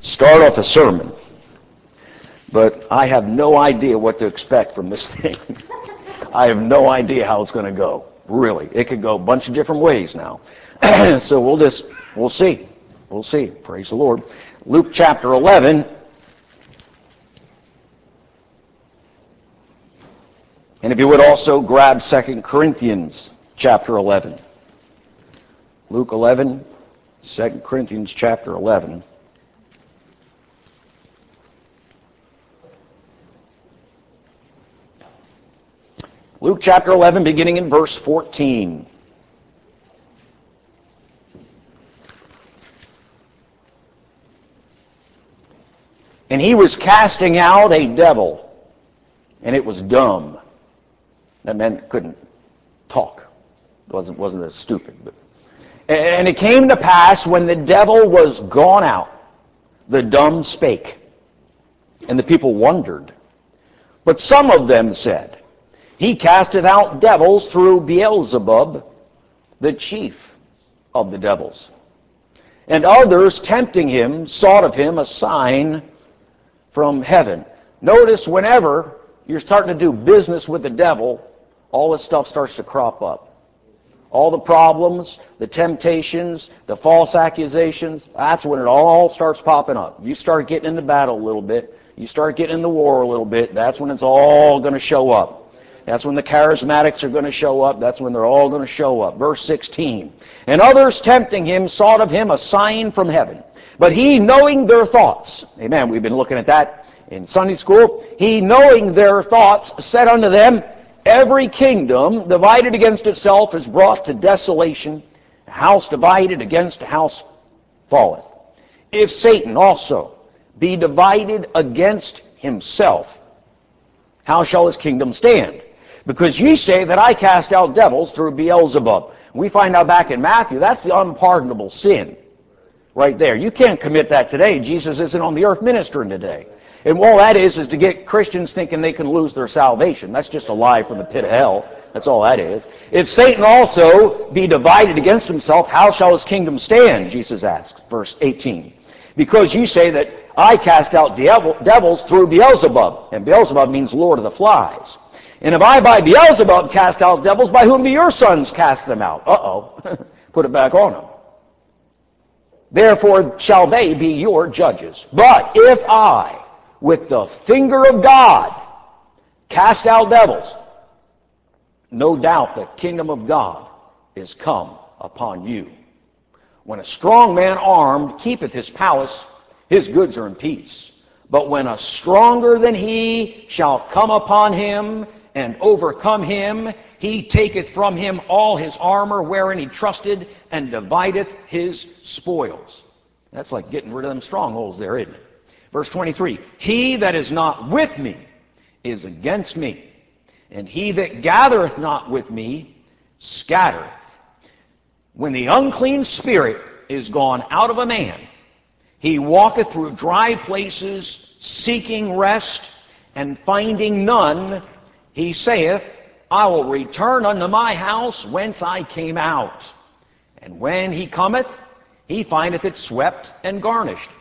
start off a sermon, but I have no idea what to expect from this thing. I have no idea how it's going to go. Really, it could go a bunch of different ways now. So we'll see. We'll see. Praise the Lord. Luke chapter 11. And if you would also grab 2 Corinthians chapter 11. Luke 11, 2 Corinthians chapter 11. Luke chapter 11, beginning in verse 14. And he was casting out a devil, and it was dumb. That meant it couldn't talk. It wasn't as stupid. And it came to pass, when the devil was gone out, the dumb spake, and the people wondered. But some of them said, he casteth out devils through Beelzebub, the chief of the devils. And others, tempting him, sought of him a sign from heaven. Notice, whenever you're starting to do business with the devil, all this stuff starts to crop up. All the problems, the temptations, the false accusations, that's when it all starts popping up. You start getting in the battle a little bit, you start getting in the war a little bit, that's when it's all going to show up. That's when the charismatics are going to show up, that's when they're all going to show up. Verse 16, and others tempting him sought of him a sign from heaven. But he, knowing their thoughts, amen, we've been looking at that in Sunday school, he, knowing their thoughts, said unto them, every kingdom divided against itself is brought to desolation. A house divided against a house falleth. If Satan also be divided against himself, how shall his kingdom stand? Because ye say that I cast out devils through Beelzebub. We find out back in Matthew, that's the unpardonable sin. Right there. You can't commit that today. Jesus isn't on the earth ministering today. And all that is to get Christians thinking they can lose their salvation. That's just a lie from the pit of hell. That's all that is. If Satan also be divided against himself, how shall his kingdom stand? Jesus asks, verse 18. Because you say that I cast out devils through Beelzebub. And Beelzebub means Lord of the Flies. And if I by Beelzebub cast out devils, by whom do your sons cast them out? Uh-oh. Put it back on them. Therefore shall they be your judges. But if I, with the finger of God, cast out devils, no doubt the kingdom of God is come upon you. When a strong man armed keepeth his palace, his goods are in peace. But when a stronger than he shall come upon him and overcome him, he taketh from him all his armor wherein he trusted, and divideth his spoils. That's like getting rid of them strongholds there, isn't it? Verse 23, he that is not with me is against me, and he that gathereth not with me scattereth. When the unclean spirit is gone out of a man, he walketh through dry places, seeking rest, and finding none, he saith, I will return unto my house whence I came out. And when he cometh, he findeth it swept and garnished.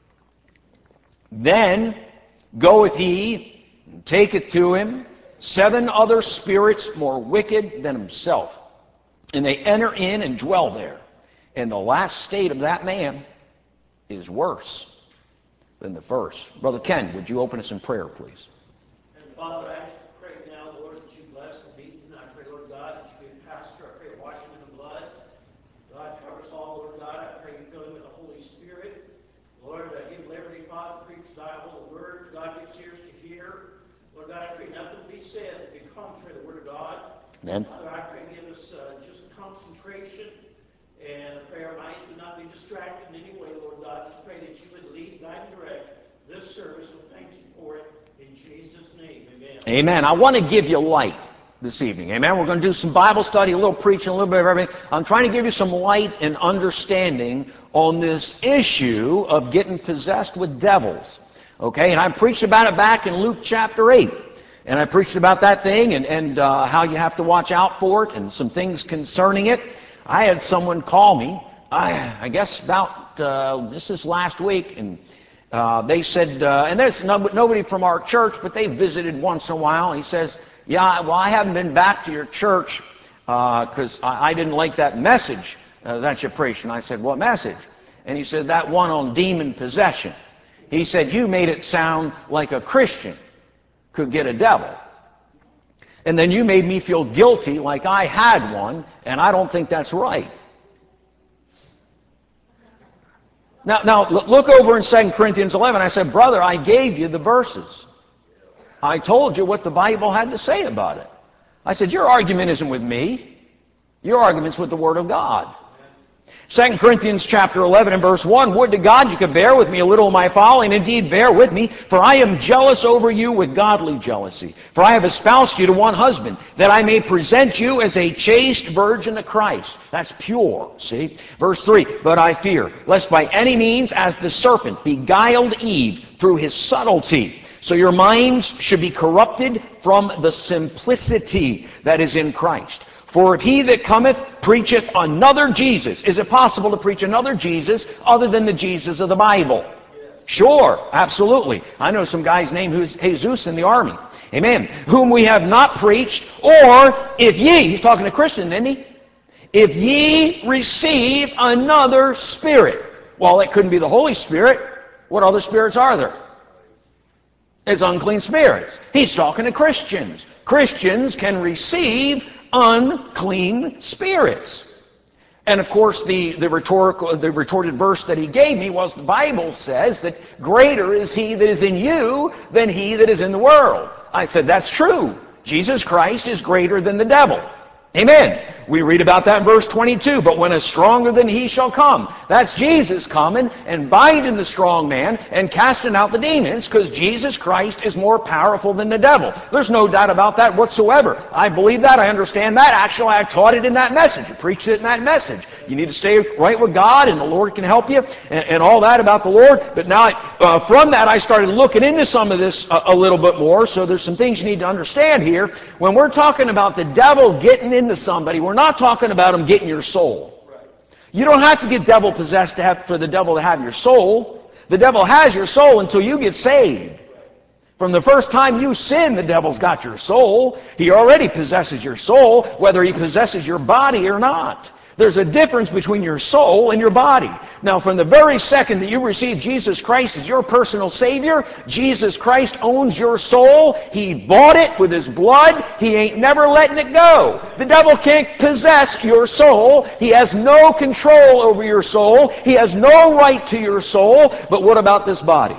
Then goeth he, and taketh to him 7 other spirits more wicked than himself. And they enter in and dwell there. And the last state of that man is worse than the first. Brother Ken, would you open us in prayer, please? And Father, I pray now, Lord, that you bless the meeting. I pray, Lord God, that you be the pastor. I pray washing in the blood. God, cover us all, Lord God. I pray you fill him with the Holy Spirit. Lord, give liberty, Father, preach thy holy word. God, gives ears to hear. Lord God, I pray nothing to be said that be contrary to the word of God. Amen. Father, I pray give us just concentration. And I pray our minds do not be distracted in any way, Lord God. Just pray that you would lead, guide, and direct this service. We thank you for it. In Jesus' name, amen. Amen. I want to give you light this evening. Amen. We're going to do some Bible study, a little preaching, a little bit of everything. I'm trying to give you some light and understanding on this issue of getting possessed with devils. Okay, and I preached about it back in Luke chapter 8. And I preached about that thing and how you have to watch out for it and some things concerning it. I had someone call me, I guess about this last week, and They said, and there's nobody from our church, but they visited once in a while. He says, yeah, well, I haven't been back to your church because I didn't like that message that you preached. And I said, what message? And he said, that one on demon possession. He said, you made it sound like a Christian could get a devil. And then you made me feel guilty like I had one, and I don't think that's right. Now look over in 2 Corinthians 11. I said, brother, I gave you the verses. I told you what the Bible had to say about it. I said, your argument isn't with me. Your argument's with the Word of God. 2 Corinthians chapter 11 and verse 1, would to God you could bear with me a little of my folly, and indeed bear with me, for I am jealous over you with godly jealousy. For I have espoused you to one husband, that I may present you as a chaste virgin to Christ. That's pure, see? Verse 3, but I fear, lest by any means as the serpent beguiled Eve through his subtlety, so your minds should be corrupted from the simplicity that is in Christ. For if he that cometh preacheth another Jesus, is it possible to preach another Jesus other than the Jesus of the Bible? Sure, absolutely. I know some guy's name who's Jesus in the army. Amen. Whom we have not preached, or if ye, he's talking to Christian, isn't he? If ye receive another spirit. Well, it couldn't be the Holy Spirit. What other spirits are there? There's unclean spirits. He's talking to Christians. Christians can receive unclean spirits. And of course, the retorted verse that he gave me was the Bible says that greater is he that is in you than he that is in the world. I said, that's true. Jesus Christ is greater than the devil. Amen. We read about that in verse 22. But when a stronger than he shall come, that's Jesus coming and binding the strong man and casting out the demons, because Jesus Christ is more powerful than the devil. There's no doubt about that whatsoever. I believe that. I understand that. Actually, I taught it in that message. I preached it in that message. You need to stay right with God, and the Lord can help you, and all that about the Lord. But now, from that, I started looking into some of this a little bit more, so there's some things you need to understand here. When we're talking about the devil getting into somebody, we're not talking about him getting your soul. You don't have to get devil possessed for the devil to have your soul. The devil has your soul until you get saved. From the first time you sin, the devil's got your soul. He already possesses your soul, whether he possesses your body or not. There's a difference between your soul and your body. Now, from the very second that you receive Jesus Christ as your personal Savior, Jesus Christ owns your soul. He bought it with His blood. He ain't never letting it go. The devil can't possess your soul. He has no control over your soul. He has no right to your soul. But what about this body?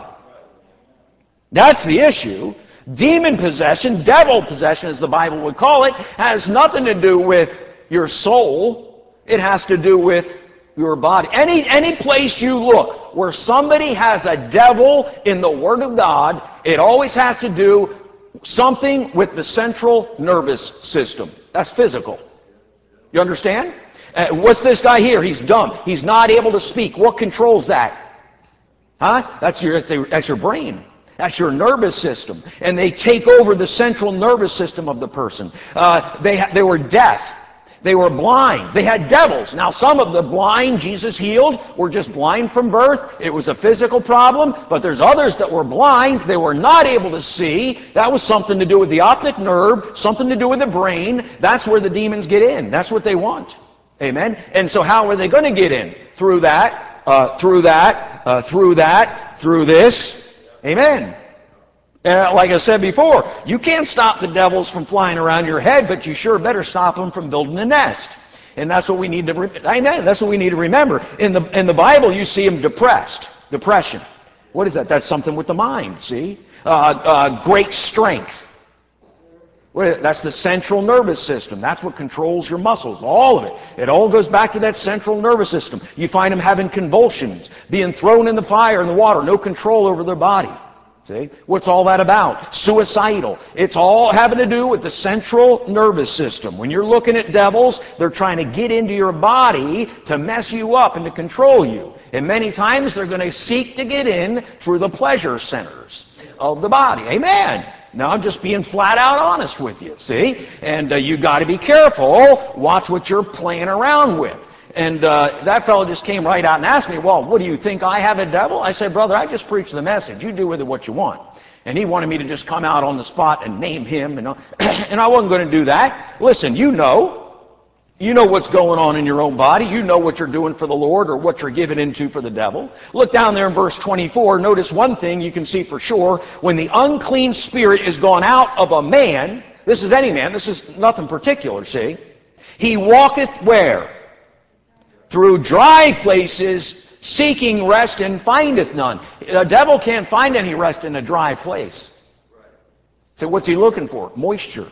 That's the issue. Demon possession, devil possession as the Bible would call it, has nothing to do with your soul. It has to do with your body. Any place you look where somebody has a devil in the Word of God, it always has to do something with the central nervous system. That's physical. You understand? What's this guy here? He's dumb. He's not able to speak. What controls that? Huh? That's your brain. That's your nervous system. And they take over the central nervous system of the person. They were deaf. They were blind. They had devils. Now, some of the blind Jesus healed were just blind from birth. It was a physical problem. But there's others that were blind. They were not able to see. That was something to do with the optic nerve, something to do with the brain. That's where the demons get in. That's what they want. Amen? And so how are they going to get in? Through that, through this. Amen. Like I said before, you can't stop the devils from flying around your head, but you sure better stop them from building a nest. And that's what we need to. That's what we need to remember. In the Bible, you see them depressed, depression. What is that? That's something with the mind. See, great strength. That's the central nervous system. That's what controls your muscles. All of it. It all goes back to that central nervous system. You find them having convulsions, being thrown in the fire and the water, no control over their body. See? What's all that about? Suicidal. It's all having to do with the central nervous system. When you're looking at devils, they're trying to get into your body to mess you up and to control you. And many times they're going to seek to get in through the pleasure centers of the body. Amen. Now, I'm just being flat out honest with you, see? And you got to be careful. Watch what you're playing around with. And that fellow just came right out and asked me, well, what do you think, I have a devil? I said, brother, I just preached the message. You do with it what you want. And he wanted me to just come out on the spot and name him. And, and I wasn't going to do that. Listen, you know what's going on in your own body. You know what you're doing for the Lord or what you're giving into for the devil. Look down there in verse 24. Notice one thing you can see for sure. When the unclean spirit is gone out of a man, this is any man, this is nothing particular, see? He walketh where? Through dry places, seeking rest, and findeth none. The devil can't find any rest in a dry place. So what's he looking for? Moisture.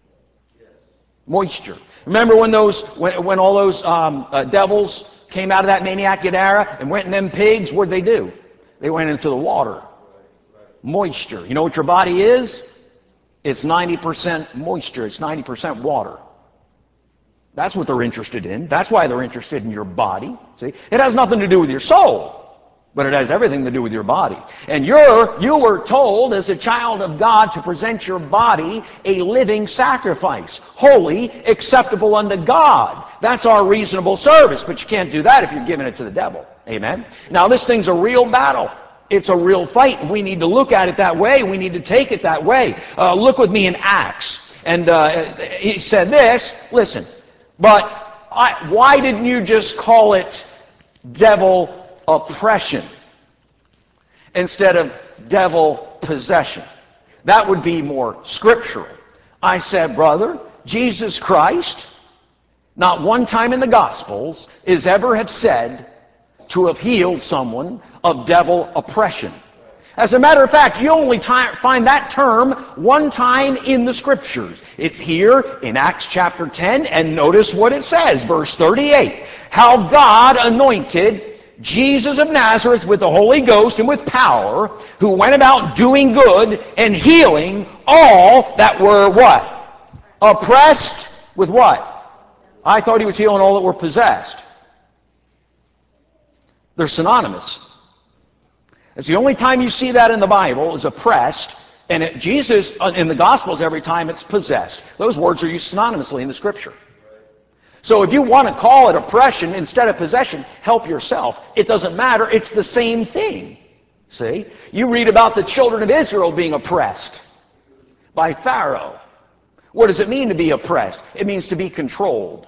Moisture. Remember when all those devils came out of that maniac Gadara and went in them pigs? What'd they do? They went into the water. Moisture. You know what your body is? It's 90% moisture. It's 90% water. That's what they're interested in. That's why they're interested in your body. See? It has nothing to do with your soul, but it has everything to do with your body. And you were told as a child of God to present your body a living sacrifice, holy, acceptable unto God. That's our reasonable service, but you can't do that if you're giving it to the devil. Amen? Now, this thing's a real battle. It's a real fight. We need to look at it that way. We need to take it that way. Look with me in Acts. And he said this, listen, but why didn't you just call it devil oppression instead of devil possession? That would be more scriptural. I said, brother, Jesus Christ, not one time in the Gospels is ever have said to have healed someone of devil oppression. As a matter of fact, you only find that term one time in the Scriptures. It's here in Acts chapter 10, and notice what it says, verse 38. How God anointed Jesus of Nazareth with the Holy Ghost and with power, who went about doing good and healing all that were what? Oppressed with what? I thought he was healing all that were possessed. They're synonymous. It's the only time you see that in the Bible is oppressed, and Jesus, in the Gospels, every time it's possessed. Those words are used synonymously in the Scripture. So if you want to call it oppression instead of possession, help yourself. It doesn't matter. It's the same thing. See? You read about the children of Israel being oppressed by Pharaoh. What does it mean to be oppressed? It means to be controlled.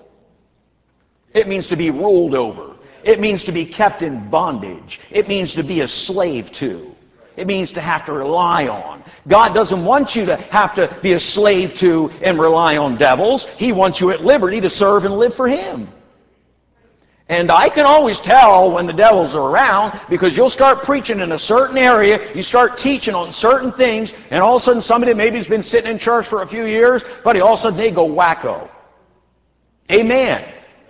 It means to be ruled over. It means to be kept in bondage. It means to be a slave to. It means to have to rely on. God doesn't want you to have to be a slave to and rely on devils. He wants you at liberty to serve and live for Him. And I can always tell when the devils are around, because you'll start preaching in a certain area, you start teaching on certain things, and all of a sudden somebody maybe has been sitting in church for a few years, but all of a sudden they go wacko. Amen.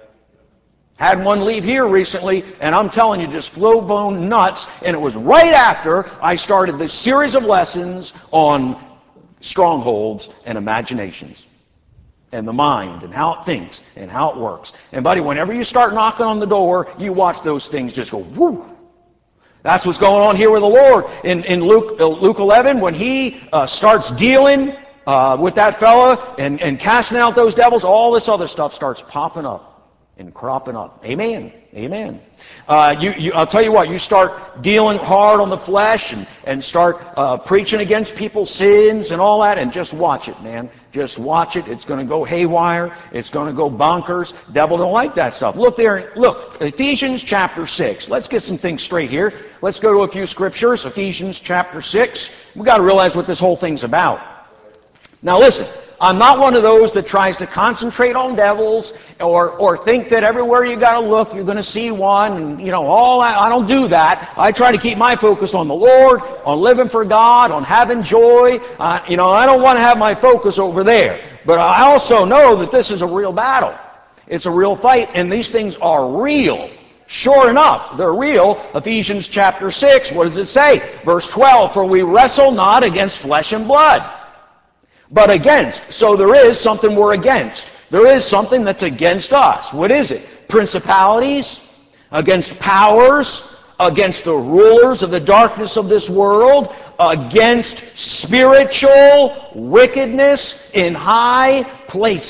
Had one leave here recently, and I'm telling you, just flow-bone nuts, and it was right after I started this series of lessons on strongholds and imaginations, and the mind, and how it thinks, and how it works. And buddy, whenever you start knocking on the door, you watch those things just go, whoo! That's what's going on here with the Lord. In Luke 11, when He starts dealing with that fella and casting out those devils, all this other stuff starts popping up and cropping up. Amen. Amen. I'll tell you what, you start dealing hard on the flesh and start preaching against people's sins and all that, and just watch it, man. Just watch it. It's going to go haywire. It's going to go bonkers. Devil don't like that stuff. Look there. Look, Ephesians chapter 6. Let's get some things straight here. Let's go to a few scriptures. Ephesians chapter 6. We've got to realize what this whole thing's about. Now listen. I'm not one of those that tries to concentrate on devils or think that everywhere you got to look you're going to see one, and all that. I don't do that. I try to keep my focus on the Lord, on living for God, on having joy. I don't want to have my focus over there. But I also know that this is a real battle. It's a real fight, and these things are real. Sure enough, they're real. Ephesians chapter 6, what does it say? Verse 12, for we wrestle not against flesh and blood, but against. So there is something we're against. There is something that's against us. What is it? Principalities, against powers, against the rulers of the darkness of this world, against spiritual wickedness in high places.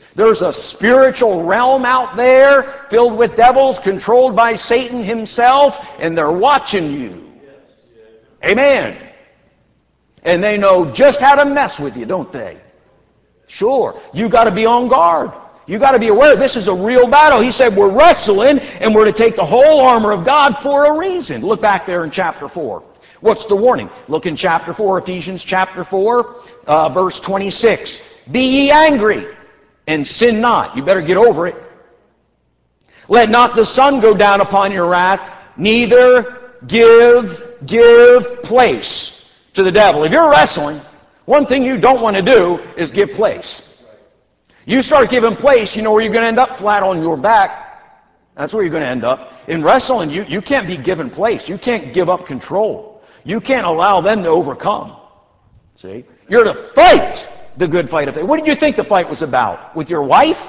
There's a spiritual realm out there filled with devils, controlled by Satan himself, and they're watching you. Amen. And they know just how to mess with you, don't they? Sure. You got to be on guard. You got to be aware this is a real battle. He said we're wrestling and we're to take the whole armor of God for a reason. Look back there in chapter 4. What's the warning? Look in chapter 4, Ephesians chapter 4, verse 26. Be ye angry and sin not. You better get over it. Let not the sun go down upon your wrath, neither give place to the devil. If you're wrestling, one thing you don't want to do is give place. You start giving place, you know where you're going to end up? Flat on your back. That's where you're going to end up. In wrestling, you can't be given place. You can't give up control. You can't allow them to overcome. See? You're to fight the good fight of faith. What did you think the fight was about? With your wife?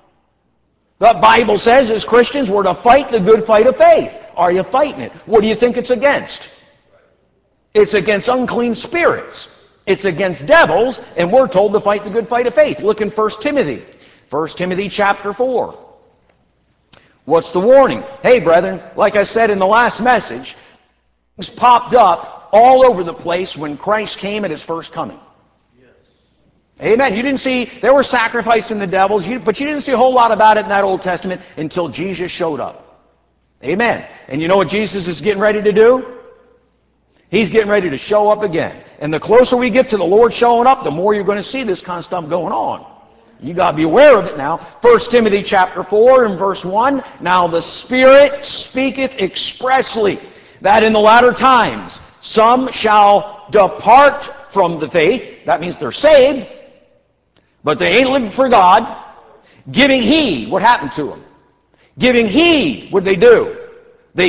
The Bible says as Christians we're to fight the good fight of faith. Are you fighting it? What do you think it's against? It's against unclean spirits. It's against devils, and we're told to fight the good fight of faith. Look in 1 Timothy. 1 Timothy chapter 4. What's the warning? Hey, brethren, like I said in the last message, things popped up all over the place when Christ came at His first coming. Amen. You didn't see, there were sacrificing the devils, but you didn't see a whole lot about it in that Old Testament until Jesus showed up. Amen. And you know what Jesus is getting ready to do? He's getting ready to show up again. And the closer we get to the Lord showing up, the more you're going to see this kind of stuff going on. You got to be aware of it now. 1 Timothy chapter 4 and verse 1, Now the Spirit speaketh expressly, that in the latter times some shall depart from the faith. That means they're saved, but they ain't living for God. Giving heed. What happened to them? Giving heed. What did they do? They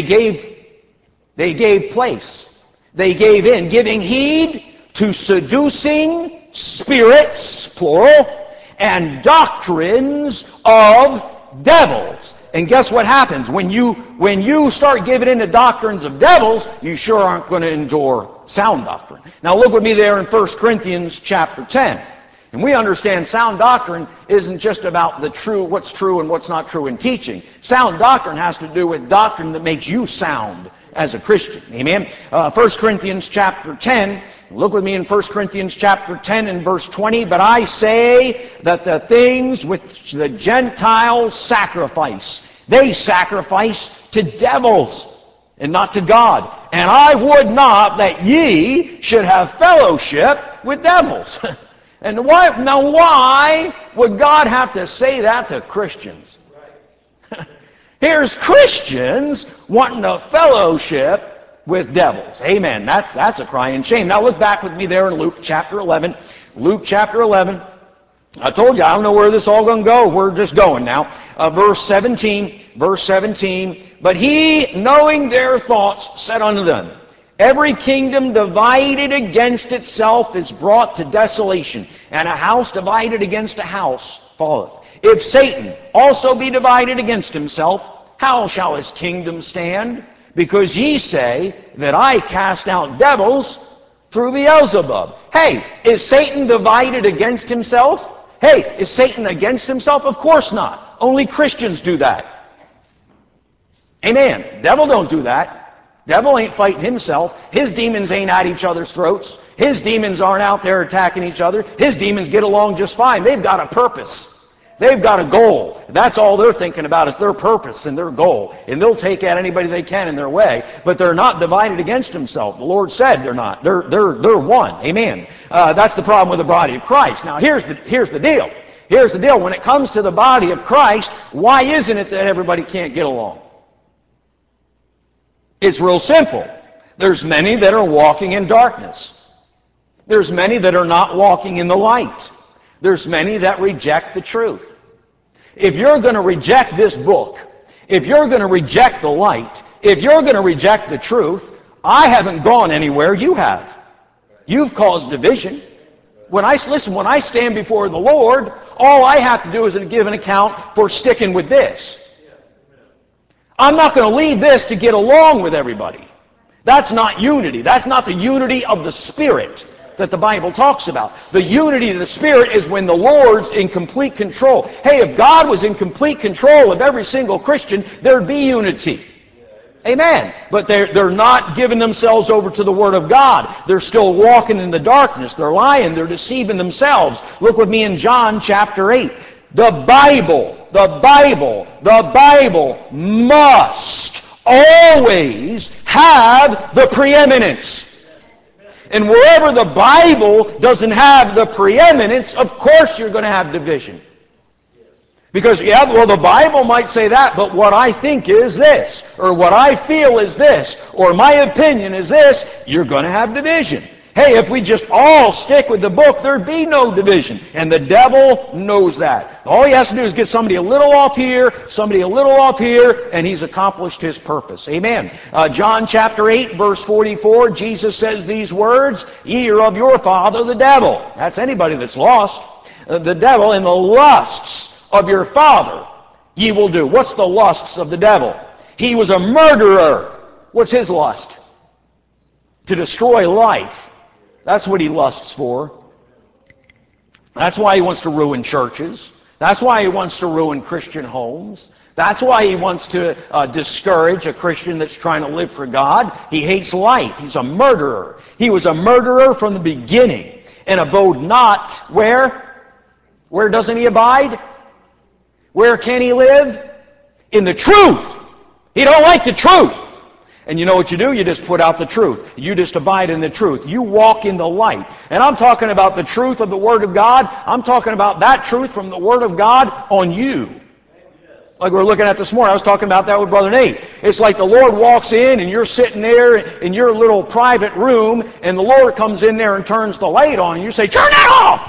gave place. They gave in. Giving heed to seducing spirits, plural, and doctrines of devils. And guess what happens? When you start giving in to doctrines of devils, you sure aren't going to endure sound doctrine. Now look with me there in 1 Corinthians chapter 10. And we understand sound doctrine isn't just about what's true and what's not true in teaching. Sound doctrine has to do with doctrine that makes you sound as a Christian. Amen? 1 Corinthians chapter 10. Look with me in 1 Corinthians chapter 10 and verse 20. But I say that the things which the Gentiles sacrifice, they sacrifice to devils and not to God. And I would not that ye should have fellowship with devils. And why would God have to say that to Christians? Here's Christians wanting to fellowship with devils. Amen. That's a crying shame. Now look back with me there in Luke chapter 11. Luke chapter 11. I told you, I don't know where this all going to go. We're just going now. Verse 17. But he, knowing their thoughts, said unto them, Every kingdom divided against itself is brought to desolation, and a house divided against a house falleth. If Satan also be divided against himself, how shall his kingdom stand? Because ye say that I cast out devils through Beelzebub. Hey, is Satan divided against himself? Hey, is Satan against himself? Of course not. Only Christians do that. Amen. Devil don't do that. Devil ain't fighting himself. His demons ain't at each other's throats. His demons aren't out there attacking each other. His demons get along just fine. They've got a purpose. They've got a goal. That's all they're thinking about is their purpose and their goal. And they'll take out anybody they can in their way. But they're not divided against themselves. The Lord said they're not. They're one. Amen. That's the problem with the body of Christ. Now here's the deal. Here's the deal. When it comes to the body of Christ, why isn't it that everybody can't get along? It's real simple. There's many that are walking in darkness. There's many that are not walking in the light. There's many that reject the truth. If you're going to reject this book, if you're going to reject the light, if you're going to reject the truth, I haven't gone anywhere, you have. You've caused division. When I stand before the Lord, all I have to do is give an account for sticking with this. I'm not going to leave this to get along with everybody. That's not unity. That's not the unity of the Spirit. that the Bible talks about. The unity of the Spirit is when the Lord's in complete control. Hey, if God was in complete control of every single Christian, there'd be unity. Amen. But they're not giving themselves over to the Word of God. They're still walking in the darkness. They're lying. They're deceiving themselves. Look with me in John chapter 8. The Bible must always have the preeminence. And wherever the Bible doesn't have the preeminence, of course you're going to have division. Because, yeah, well, the Bible might say that, but what I think is this, or what I feel is this, or my opinion is this, you're going to have division. Hey, if we just all stick with the book, there'd be no division. And the devil knows that. All he has to do is get somebody a little off here, somebody a little off here, and he's accomplished his purpose. Amen. John chapter 8, verse 44, Jesus says these words, "Ye are of your father the devil." That's anybody that's lost. The devil, and the lusts of your father ye will do. What's the lusts of the devil? He was a murderer. What's his lust? To destroy life. That's what he lusts for. That's why he wants to ruin churches. That's why he wants to ruin Christian homes. That's why he wants to discourage a Christian that's trying to live for God. He hates life. He's a murderer. He was a murderer from the beginning and abode not where? Where doesn't he abide? Where can he live? In the truth. He don't like the truth. And you know what you do? You just put out the truth. You just abide in the truth. You walk in the light. And I'm talking about the truth of the Word of God. I'm talking about that truth from the Word of God on you. Like we were looking at this morning. I was talking about that with Brother Nate. It's like the Lord walks in and you're sitting there in your little private room and the Lord comes in there and turns the light on and you say, "Turn that off!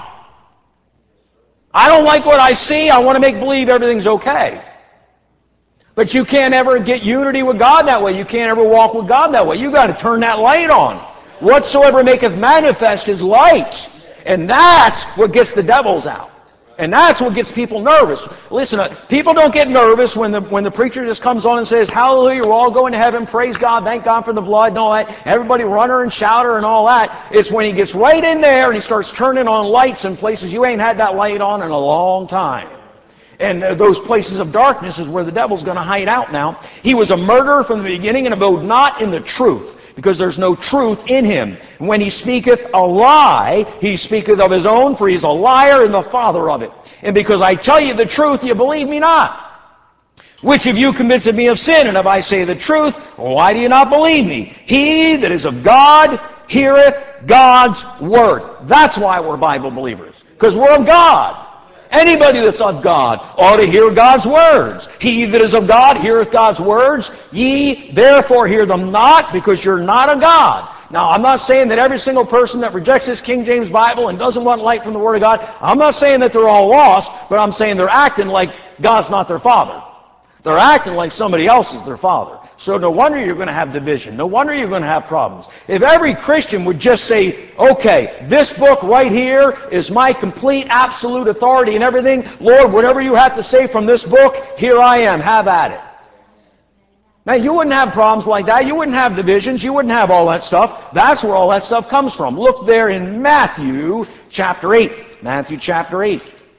I don't like what I see. I want to make believe everything's okay." But you can't ever get unity with God that way. You can't ever walk with God that way. You've got to turn that light on. Whatsoever maketh manifest is light. And that's what gets the devils out. And that's what gets people nervous. Listen, people don't get nervous when the preacher just comes on and says, "Hallelujah, we're all going to heaven, praise God, thank God for the blood," and all that. Everybody runner and shouter and all that. It's when he gets right in there and he starts turning on lights in places you ain't had that light on in a long time. And those places of darkness is where the devil's going to hide out now. He was a murderer from the beginning and abode not in the truth, because there's no truth in him. And when he speaketh a lie, he speaketh of his own, for he's a liar and the father of it. And because I tell you the truth, you believe me not. Which of you convinceth me of sin? And if I say the truth, why do you not believe me? He that is of God heareth God's word. That's why we're Bible believers, because we're of God. Anybody that's of God ought to hear God's words. He that is of God heareth God's words. Ye therefore hear them not, because you're not of God. Now, I'm not saying that every single person that rejects this King James Bible and doesn't want light from the Word of God, I'm not saying that they're all lost, but I'm saying they're acting like God's not their Father. They're acting like somebody else is their father. So no wonder you're going to have division. No wonder you're going to have problems. If every Christian would just say, "Okay, this book right here is my complete, absolute authority and everything. Lord, whatever you have to say from this book, here I am. Have at it." Man, you wouldn't have problems like that. You wouldn't have divisions. You wouldn't have all that stuff. That's where all that stuff comes from. Look there in Matthew chapter 8. Matthew chapter 8.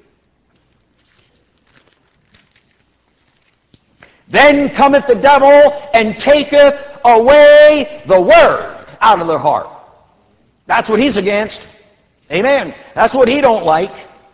Then cometh the devil and taketh away the word out of their heart. That's what he's against. Amen. That's what he don't like.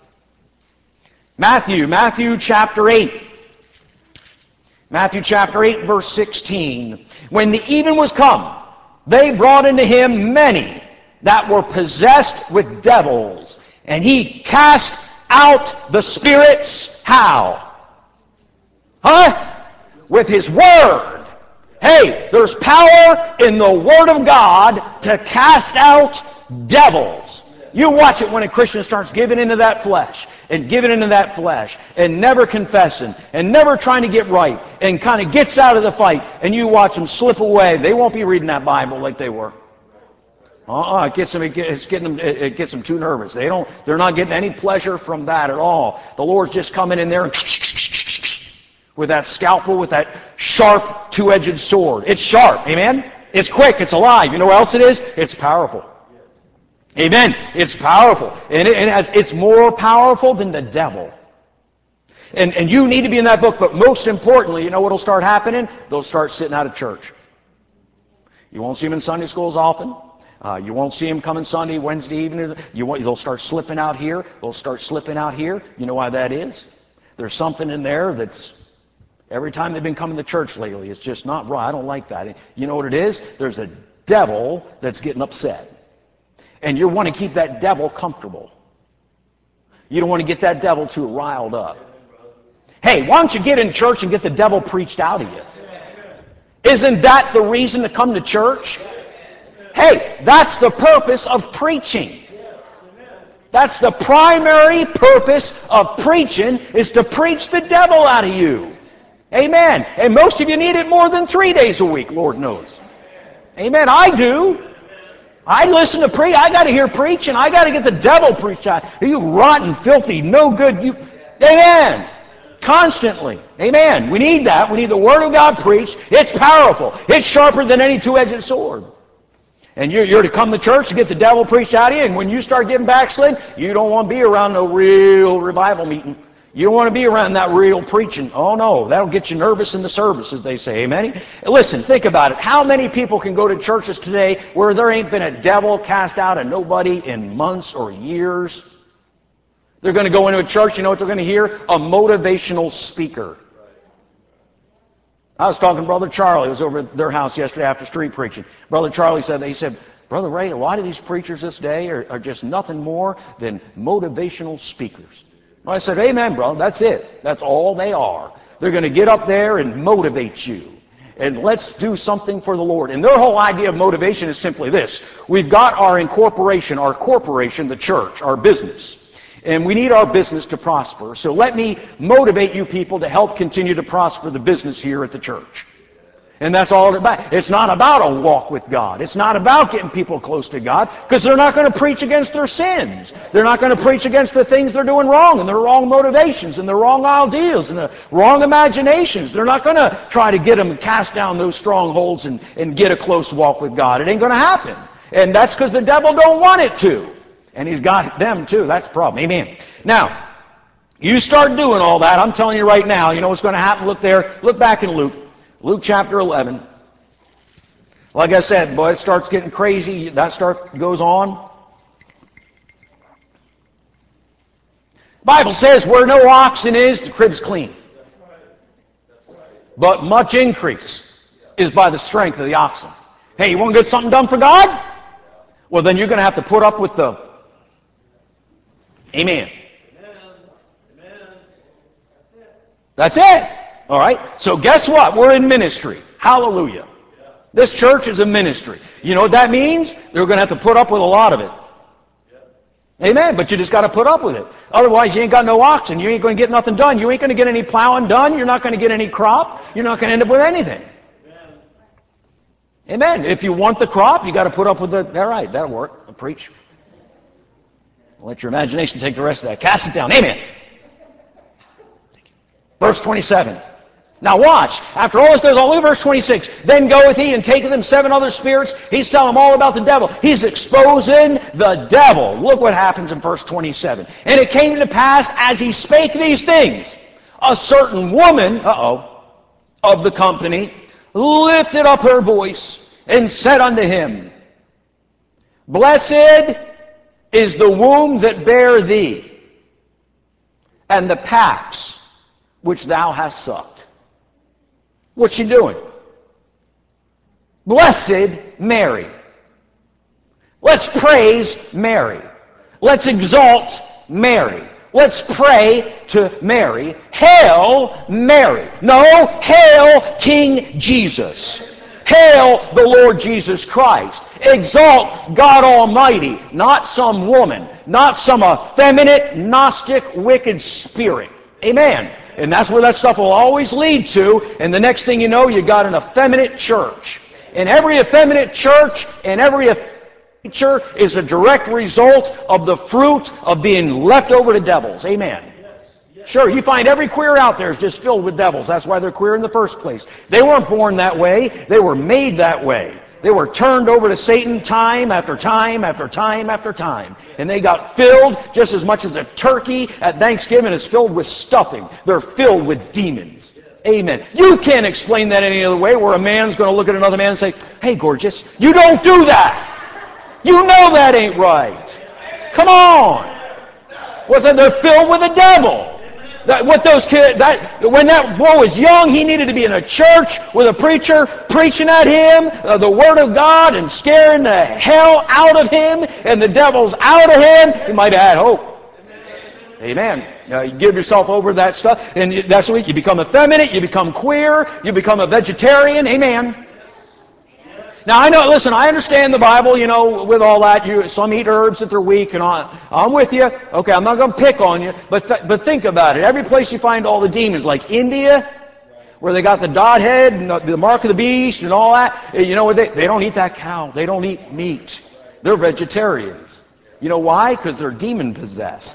Matthew chapter 8. Matthew chapter 8, verse 16. When the even was come, they brought unto him many that were possessed with devils, and he cast out the spirits. How? Huh? With his word. Hey, there's power in the Word of God to cast out devils. You watch it when a Christian starts giving into that flesh and giving into that flesh and never confessing and never trying to get right and kind of gets out of the fight, and you watch them slip away. They won't be reading that Bible like they were. It gets them too nervous. They're not getting any pleasure from that at all. The Lord's just coming in there and with that scalpel, with that sharp, two-edged sword. It's sharp, amen? It's quick, it's alive. You know what else it is? It's powerful. Amen. It's powerful. And it's more powerful than the devil. And you need to be in that book. But most importantly, you know what will start happening? They'll start sitting out of church. You won't see them in Sunday schools often. You won't see them coming Sunday, Wednesday evening. They'll start slipping out here. They'll start slipping out here. You know why that is? There's something in there that's, every time they've been coming to church lately, it's just not right. I don't like that. You know what it is? There's a devil that's getting upset. And you want to keep that devil comfortable. You don't want to get that devil too riled up. Hey, why don't you get in church and get the devil preached out of you? Isn't that the reason to come to church? Hey, that's the purpose of preaching. That's the primary purpose of preaching, is to preach the devil out of you. Amen. And most of you need it more than 3 days a week, Lord knows. Amen. I do. I listen to preach. I got to hear preaching. I got to get the devil preached out. You rotten, filthy, no good. Amen. Constantly. Amen. We need that. We need the Word of God preached. It's powerful. It's sharper than any two-edged sword. And you're to come to church to get the devil preached out of you, and when you start getting backslid, you don't want to be around no real revival meeting. You don't want to be around that real preaching. Oh no, that'll get you nervous in the service, as they say. Amen? Listen, think about it. How many people can go to churches today where there ain't been a devil cast out of nobody in months or years? They're going to go into a church, you know what they're going to hear? A motivational speaker. I was talking to Brother Charlie, who was over at their house yesterday after street preaching. Brother Charlie said, Brother Ray, a lot of these preachers this day are just nothing more than motivational speakers. Well, I said, amen, brother, that's it. That's all they are. They're going to get up there and motivate you. And let's do something for the Lord. And their whole idea of motivation is simply this. We've got our corporation, the church, our business. And we need our business to prosper. So let me motivate you people to help continue to prosper the business here at the church. And that's all it's about. It's not about a walk with God. It's not about getting people close to God, because they're not going to preach against their sins. They're not going to preach against the things they're doing wrong, and their wrong motivations, and their wrong ideals, and the wrong imaginations. They're not going to try to get them to cast down those strongholds and get a close walk with God. It ain't going to happen. And that's because the devil don't want it to. And he's got them too. That's the problem. Amen. Now, you start doing all that, I'm telling you right now, you know what's going to happen? Look there. Look back in Luke. Luke chapter 11. Like I said, boy, it starts getting crazy. That goes on. The Bible says, where no oxen is, the crib's clean. But much increase is by the strength of the oxen. Hey, you want to get something done for God? Well, then you're going to have to put up with the... Amen. That's it. All right. So guess what? We're in ministry. Hallelujah. This church is a ministry. You know what that means? They're going to have to put up with a lot of it. Amen. But you just got to put up with it. Otherwise, you ain't got no oxen. You ain't going to get nothing done. You ain't going to get any plowing done. You're not going to get any crop. You're not going to end up with anything. Amen. If you want the crop, you got to put up with it. All right. That'll work. I'll preach. Let your imagination take the rest of that. Cast it down. Amen. Verse 27. Now watch. After all this goes on, look at verse 26. Then goeth he and taketh him 7 other spirits. He's telling them all about the devil. He's exposing the devil. Look what happens in verse 27. And it came to pass, as he spake these things, a certain woman, of the company, lifted up her voice and said unto him, Blessed is the womb that bare thee, and the paps which thou hast sucked. What's she doing? Blessed Mary. Let's praise Mary. Let's exalt Mary. Let's pray to Mary. Hail Mary. No, hail King Jesus. Hail the Lord Jesus Christ. Exalt God Almighty, not some woman, not some effeminate, Gnostic, wicked spirit. Amen. And that's where that stuff will always lead to, and the next thing you know, you got an effeminate church. And every effeminate church and every nature is a direct result of the fruit of being left over to devils. Amen. Sure, you find every queer out there is just filled with devils. That's why they're queer in the first place. They weren't born that way. They were made that way. They were turned over to Satan time after time after time after time. And they got filled just as much as a turkey at Thanksgiving is filled with stuffing. They're filled with demons. Amen. You can't explain that any other way where a man's going to look at another man and say, hey, gorgeous, you don't do that. You know that ain't right. Come on. What's that? They're filled with the devil. What those kids, when that boy was young, he needed to be in a church with a preacher preaching at him the Word of God and scaring the hell out of him, and the devil's out of him. He might have had hope. Amen. You give yourself over to that stuff, and that's what you become effeminate, you become queer, you become a vegetarian. Amen. Now, I know, listen, I understand the Bible, you know, with all that. Some eat herbs if they're weak, and I'm with you. Okay, I'm not going to pick on you, but think about it. Every place you find all the demons, like India, where they got the dot head and the mark of the beast and all that, you know what? They don't eat that cow. They don't eat meat. They're vegetarians. You know why? Because they're demon-possessed.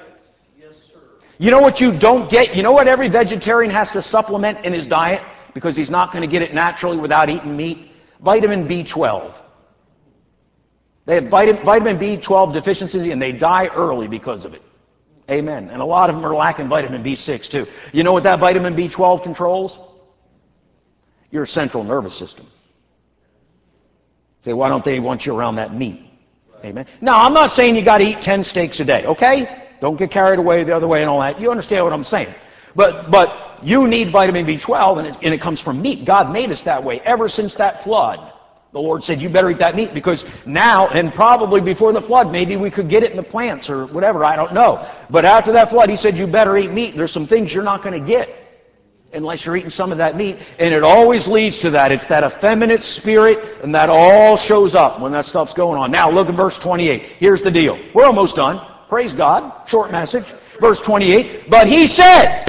You know what you don't get? You know what every vegetarian has to supplement in his diet? Because he's not going to get it naturally without eating meat? Vitamin B12. They have vitamin B12 deficiency, and they die early because of it. Amen. And a lot of them are lacking vitamin B6 too. You know what that vitamin B12 controls? Your central nervous system. Say, why don't they want you around that meat? Amen. Now, I'm not saying you got to eat 10 steaks a day, okay? Don't get carried away the other way and all that. You understand what I'm saying. But you need vitamin B12, and it comes from meat. God made us that way ever since that flood. The Lord said, you better eat that meat, because now, and probably before the flood, maybe we could get it in the plants or whatever, I don't know. But after that flood, He said, you better eat meat. There's some things you're not going to get unless you're eating some of that meat. And it always leads to that. It's that effeminate spirit, and that all shows up when that stuff's going on. Now, look at verse 28. Here's the deal. We're almost done. Praise God. Short message. Verse 28. But He said,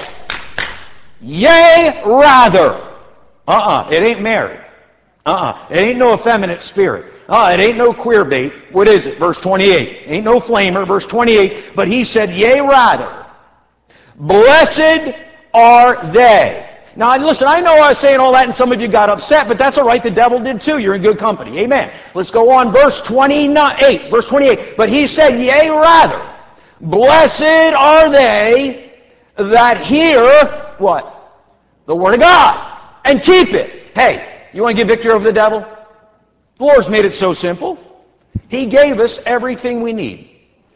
yea, rather. It ain't Mary. It ain't no effeminate spirit. It ain't no queer bait. What is it? Verse 28. Ain't no flamer. Verse 28. But He said, yea, rather. Blessed are they. Now, listen, I know I was saying all that and some of you got upset, but that's all right. The devil did too. You're in good company. Amen. Let's go on. Verse 28. Verse 28. But He said, yea, rather. Blessed are they that hear, what? The Word of God, and keep it. Hey, you want to get victory over the devil? The Lord's made it so simple. He gave us everything we need.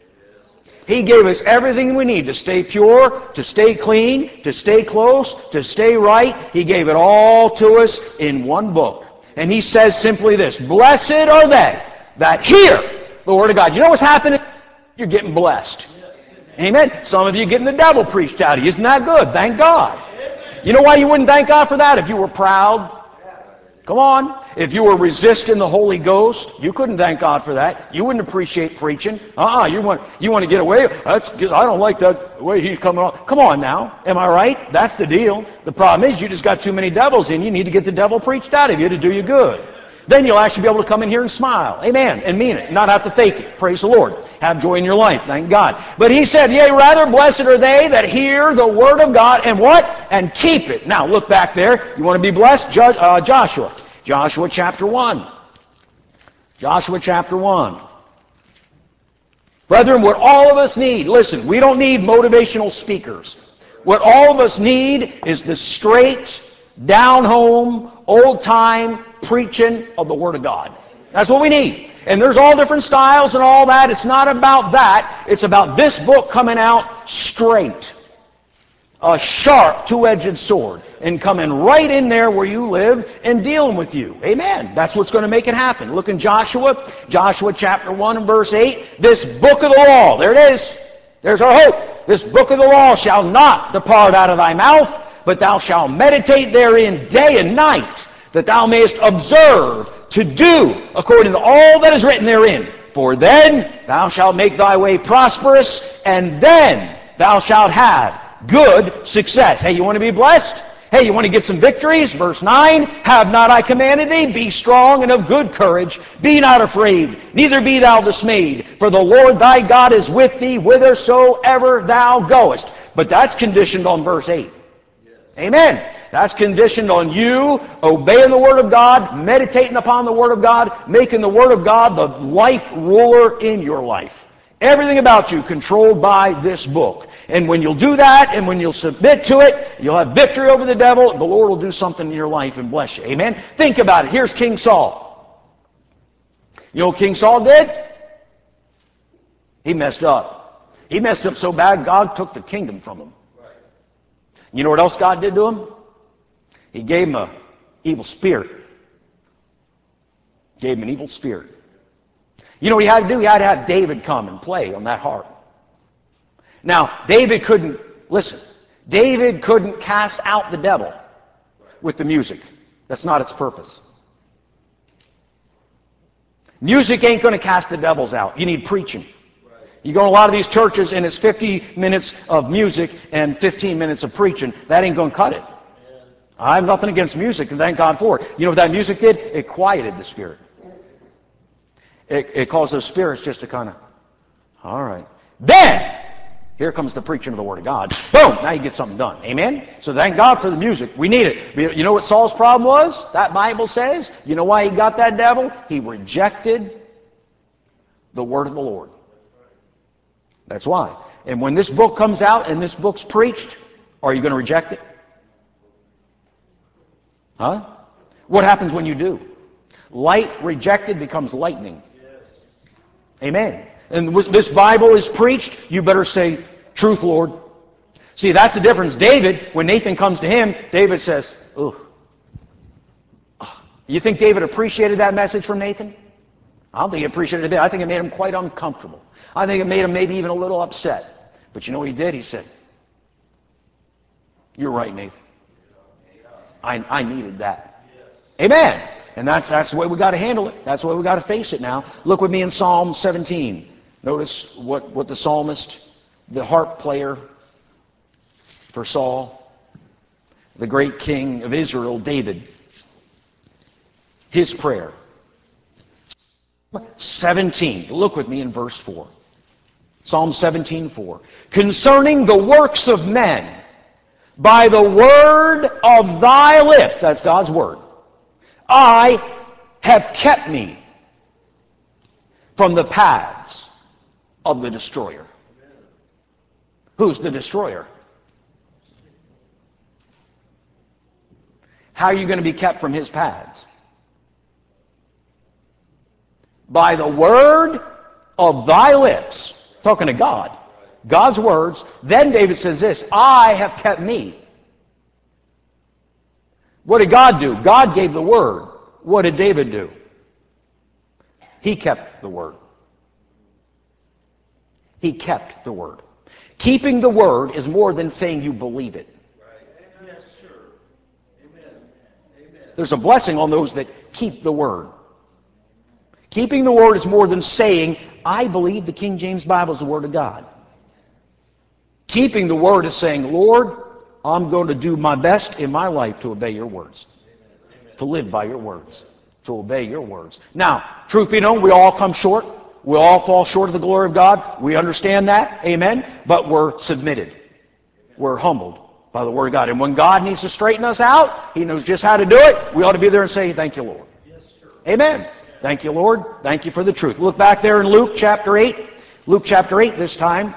He gave us everything we need to stay pure, to stay clean, to stay close, to stay right. He gave it all to us in one book. And He says simply this, blessed are they that hear the Word of God. You know what's happening? You're getting blessed. Amen. Some of you getting the devil preached out of you. Isn't that good? Thank God. You know why you wouldn't thank God for that? If you were proud. Come on. If you were resisting the Holy Ghost, you couldn't thank God for that. You wouldn't appreciate preaching. You want to get away. I don't like that way he's coming on. Come on now. Am I right? That's the deal. The problem is you just got too many devils in you. You need to get the devil preached out of you to do you good. Then you'll actually be able to come in here and smile. Amen. And mean it. Not have to fake it. Praise the Lord. Have joy in your life. Thank God. But He said, yea, rather, blessed are they that hear the Word of God and what? And keep it. Now, look back there. You want to be blessed? Joshua. Joshua chapter 1. Joshua chapter 1. Brethren, what all of us need, listen, we don't need motivational speakers. What all of us need is the straight, down-home, old-time preaching of the Word of God. That's what we need. And there's all different styles and all that. It's not about that. It's about this book coming out straight. A sharp, two-edged sword. And coming right in there where you live and dealing with you. Amen. That's what's going to make it happen. Look in Joshua. Joshua chapter 1 and verse 8. This book of the law. There it is. There's our hope. This book of the law shall not depart out of thy mouth, but thou shalt meditate therein day and night, that thou mayest observe to do according to all that is written therein. For then thou shalt make thy way prosperous, and then thou shalt have good success. Hey, you want to be blessed? Hey, you want to get some victories? Verse 9, have not I commanded thee? Be strong and of good courage. Be not afraid, neither be thou dismayed. For the Lord thy God is with thee whithersoever thou goest. But that's conditioned on verse 8. Amen. That's conditioned on you obeying the Word of God, meditating upon the Word of God, making the Word of God the life ruler in your life. Everything about you controlled by this book. And when you'll do that, and when you'll submit to it, you'll have victory over the devil. The Lord will do something in your life and bless you. Amen? Think about it. Here's King Saul. You know what King Saul did? He messed up. He messed up so bad, God took the kingdom from him. You know what else God did to him? He gave him an evil spirit. Gave him an evil spirit. You know what he had to do? He had to have David come and play on that harp. Now, David couldn't cast out the devil with the music. That's not its purpose. Music ain't going to cast the devils out. You need preaching. You go to a lot of these churches and it's 50 minutes of music and 15 minutes of preaching. That ain't going to cut it. I have nothing against music, and thank God for it. You know what that music did? It quieted the spirit. It caused those spirits just to kind of, all right. Then, here comes the preaching of the Word of God. Boom! Now you get something done. Amen? So thank God for the music. We need it. You know what Saul's problem was? That Bible says. You know why he got that devil? He rejected the Word of the Lord. That's why. And when this book comes out and this book's preached, are you going to reject it? Huh? What happens when you do? Light rejected becomes lightning. Amen. And this Bible is preached, you better say, truth, Lord. See, that's the difference. David, when Nathan comes to him, David says, ugh. You think David appreciated that message from Nathan? I don't think he appreciated it a bit. I think it made him quite uncomfortable. I think it made him maybe even a little upset. But you know what he did? He said, you're right, Nathan. I needed that. Amen. And that's the way we got to handle it. That's the way we got to face it now. Look with me in Psalm 17. Notice what the psalmist, the harp player for Saul, the great king of Israel, David, his prayer. 17. Look with me in verse 4. Psalm 17:4. Concerning the works of men, by the word of thy lips, that's God's word, I have kept me from the paths of the destroyer. Who's the destroyer? How are you going to be kept from his paths? By the word of thy lips. Talking to God. God's words. Then David says this, I have kept me. What did God do? God gave the word. What did David do? He kept the word. He kept the word. Keeping the word is more than saying you believe it. Yes, sir. Amen. Amen. There's a blessing on those that keep the word. Keeping the word is more than saying, I believe the King James Bible is the word of God. Keeping the word is saying, Lord, I'm going to do my best in my life to obey your words. To live by your words. To obey your words. Now, truth be known, we all come short. We all fall short of the glory of God. We understand that. Amen. But we're submitted. We're humbled by the word of God. And when God needs to straighten us out, he knows just how to do it. We ought to be there and say, thank you, Lord. Yes, sir. Amen. Thank you, Lord. Thank you for the truth. Look back there in Luke chapter 8. Luke chapter 8 this time.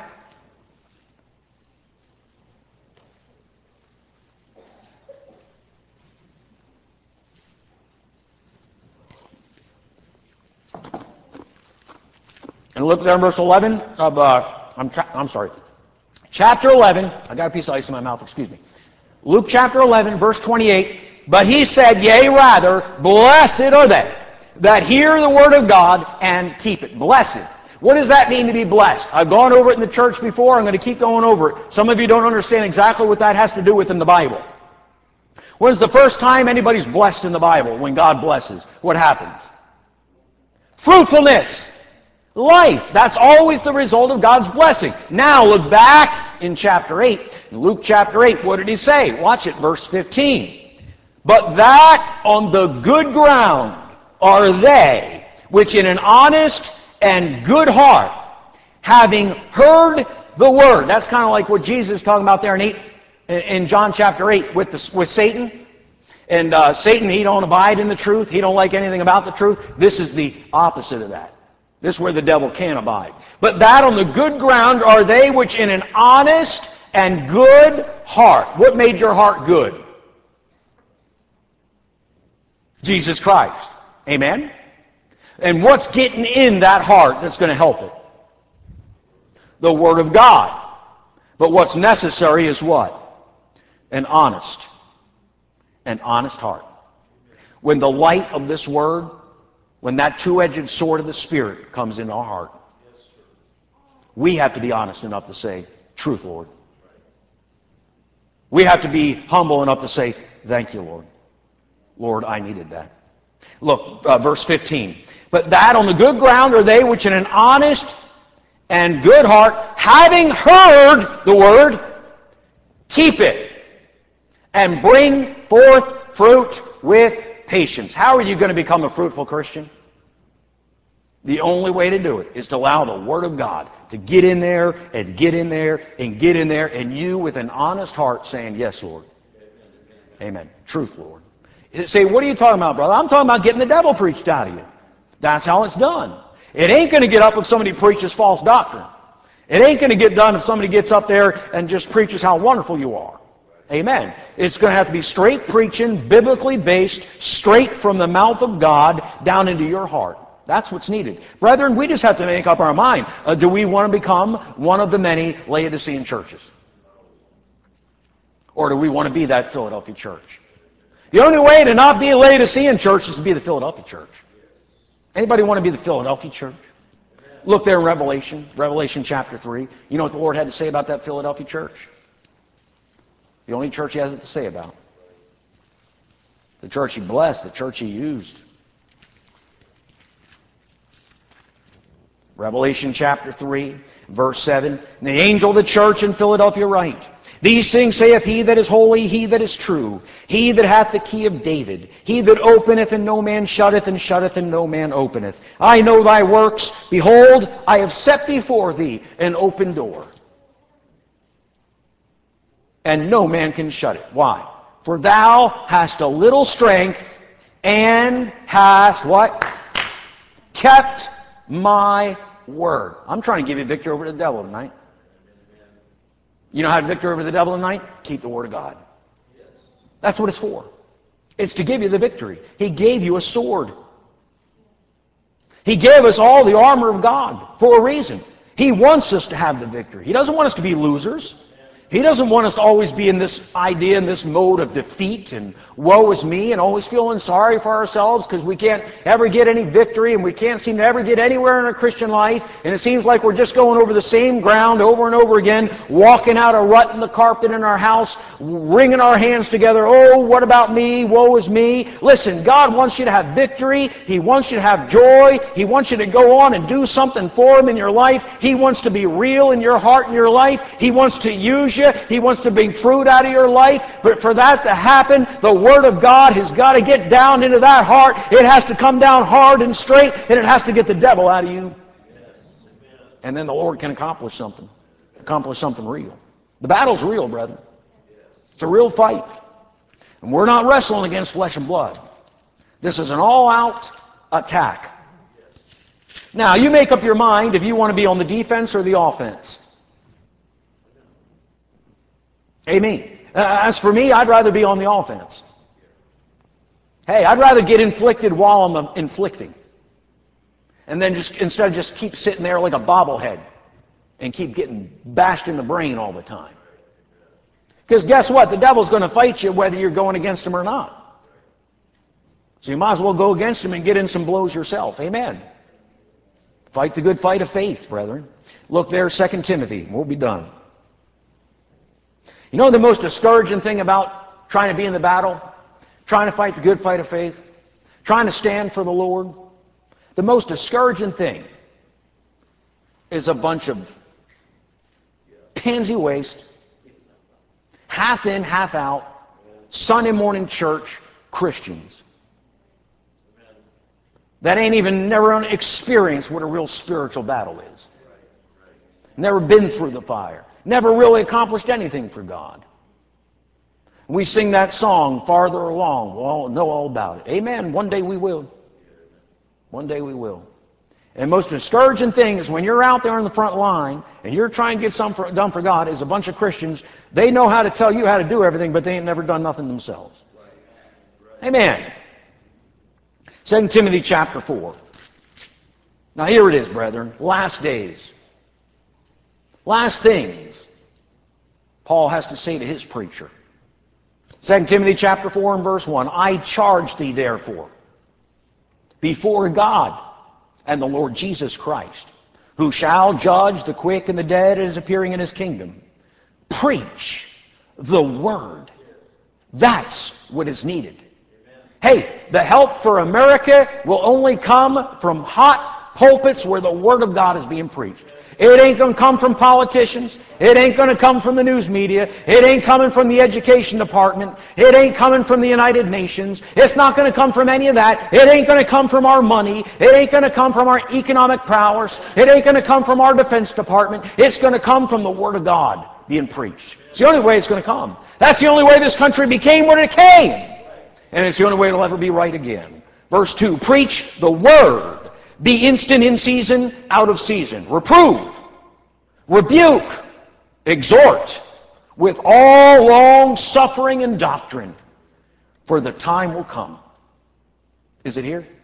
And look there in verse 11 of, I'm sorry, chapter 11. I got a piece of ice in my mouth, excuse me. Luke chapter 11, verse 28. But he said, yea, rather, blessed are they that hear the word of God and keep it. Blessed. What does that mean to be blessed? I've gone over it in the church before. I'm going to keep going over it. Some of you don't understand exactly what that has to do with in the Bible. When's the first time anybody's blessed in the Bible? When God blesses. What happens? Fruitfulness. Life. That's always the result of God's blessing. Now look back in chapter 8. In Luke chapter 8, what did he say? Watch it, verse 15. But that on the good ground are they, which in an honest and good heart, having heard the word. That's kind of like what Jesus is talking about there in in John chapter 8 with Satan. And Satan, he don't abide in the truth. He don't like anything about the truth. This is the opposite of that. This is where the devil can abide. But that on the good ground are they which in an honest and good heart. What made your heart good? Jesus Christ. Amen? And what's getting in that heart that's going to help it? The Word of God. But what's necessary is what? An honest heart. When the light of this Word, when that two-edged sword of the Spirit comes into our heart, we have to be honest enough to say, truth, Lord. We have to be humble enough to say, thank you, Lord. Lord, I needed that. Look, verse 15. But that on the good ground are they which in an honest and good heart, having heard the Word, keep it, and bring forth fruit with patience. How are you going to become a fruitful Christian? The only way to do it is to allow the Word of God to get in there and get in there and get in there, and you with an honest heart saying, yes, Lord. Amen. Truth, Lord. You say, what are you talking about, brother? I'm talking about getting the devil preached out of you. That's how it's done. It ain't going to get up if somebody preaches false doctrine. It ain't going to get done if somebody gets up there and just preaches how wonderful you are. Amen. It's going to have to be straight preaching, biblically based, straight from the mouth of God down into your heart. That's what's needed. Brethren, we just have to make up our mind. Do we want to become one of the many Laodicean churches? Or do we want to be that Philadelphia church? The only way to not be a Laodicean church is to be the Philadelphia church. Anybody want to be the Philadelphia church? Look there in Revelation chapter 3. You know what the Lord had to say about that Philadelphia church? The only church He has it to say about. The church He blessed, the church He used. Revelation chapter 3, verse 7. And the angel of the church in Philadelphia write, these things saith he that is holy, he that is true, he that hath the key of David, he that openeth and no man shutteth, and shutteth and no man openeth. I know thy works. Behold, I have set before thee an open door, and no man can shut it. Why? For thou hast a little strength, and hast what? Kept my word. I'm trying to give you victory over the devil tonight. You know how to victory over the devil tonight? Keep the Word of God. That's what it's for. It's to give you the victory. He gave you a sword. He gave us all the armor of God for a reason. He wants us to have the victory. He doesn't want us to be losers. He doesn't want us to always be in this idea, in this mode of defeat and woe is me and always feeling sorry for ourselves because we can't ever get any victory and we can't seem to ever get anywhere in our Christian life, and it seems like we're just going over the same ground over and over again, walking out a rut in the carpet in our house, wringing our hands together. Oh, what about me? Woe is me. Listen, God wants you to have victory. He wants you to have joy. He wants you to go on and do something for Him in your life. He wants to be real in your heart and your life. He wants to use you. He wants to bring fruit out of your life. But for that to happen, the Word of God has got to get down into that heart. It has to come down hard and straight, and it has to get the devil out of you. And then the Lord can accomplish something real. The battle's real, brethren. It's a real fight. And we're not wrestling against flesh and blood. This is an all-out attack. Now, you make up your mind if you want to be on the defense or the offense. Amen. As for me, I'd rather be on the offense. Hey, I'd rather get inflicted while I'm inflicting. And then instead of just keep sitting there like a bobblehead and keep getting bashed in the brain all the time. Because guess what? The devil's going to fight you whether you're going against him or not. So you might as well go against him and get in some blows yourself. Amen. Fight the good fight of faith, brethren. Look there, 2 Timothy. We'll be done. You know the most discouraging thing about trying to be in the battle? Trying to fight the good fight of faith? Trying to stand for the Lord? The most discouraging thing is a bunch of pansy waste, half in, half out, Sunday morning church Christians that ain't even never experienced what a real spiritual battle is. Never been through the fire. Never really accomplished anything for God. We sing that song, Farther Along. We'll all know all about it. Amen. One day we will. One day we will. And most discouraging thing is when you're out there on the front line and you're trying to get something done for God, is a bunch of Christians, they know how to tell you how to do everything, but they ain't never done nothing themselves. Amen. 2 Timothy chapter 4. Now here it is, brethren. Last days. Last things Paul has to say to his preacher. 2 Timothy chapter 4 and verse 1. I charge thee therefore before God and the Lord Jesus Christ, who shall judge the quick and the dead as appearing in his kingdom. Preach the word. That's what is needed. Hey, the help for America will only come from hot pulpits where the word of God is being preached. It ain't going to come from politicians. It ain't going to come from the news media. It ain't coming from the education department. It ain't coming from the United Nations. It's not going to come from any of that. It ain't going to come from our money. It ain't going to come from our economic prowess. It ain't going to come from our defense department. It's going to come from the Word of God being preached. It's the only way it's going to come. That's the only way this country became what it came. And it's the only way it'll ever be right again. Verse 2, preach the Word. Be instant in season, out of season. Reprove, rebuke, exhort, with all long suffering and doctrine, for the time will come. Is it here?